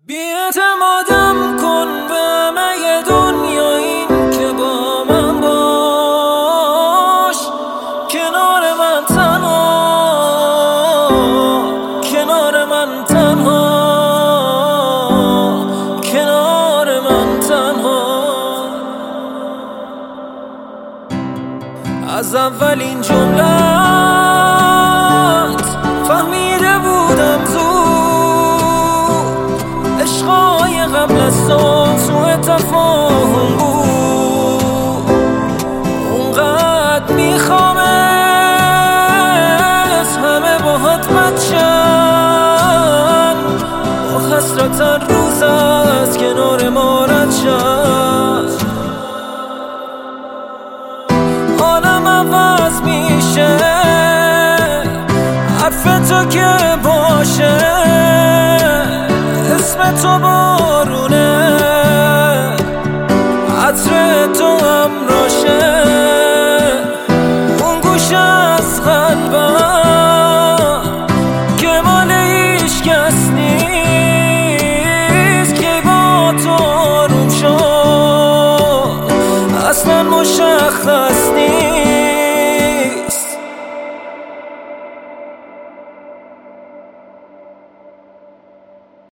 بی‌اعتمادم کن به همه دنیا، این که با من باش، کنار من تنها، کنار من تنها، کنار من تنها. از اولین جملت فهمیده بودم زود، عشقای قبل از تو تفاهم بود. اونقدر میخوامت همه باهات بچن، با حسرت روز از کنار ما رد شد. حالم عوض میشه حرف تو که باشه، اسم تو با